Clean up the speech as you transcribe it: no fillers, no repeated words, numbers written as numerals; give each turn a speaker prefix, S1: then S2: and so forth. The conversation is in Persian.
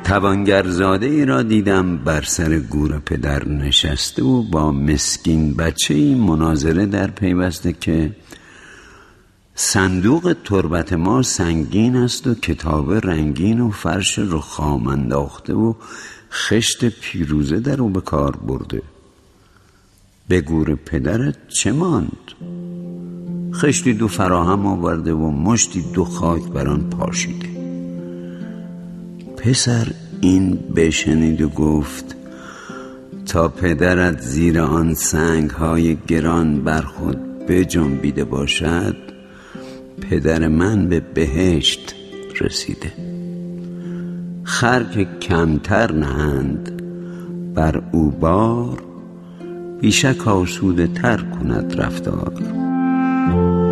S1: توانگرزاده ای را دیدم بر سر گور پدر نشسته و با مسکین بچه‌ای مناظره در پیوسته که صندوق تربت ما سنگین است و کتاب رنگین و فرش رخام انداخته و خشت پیروزه در او به کار برده. به گور پدرت چه ماند؟ خشتی دو فراهم آورده و مشتی دو خاک بر آن پاشیده. پسر این بشنید و گفت تا پدرت زیر آن سنگ‌های گران بر خود بجنبیده باشد، پدر من به بهشت رسیده. خر که کمتر نهند بر او بار، بیشک آسوده تر کند رفتار.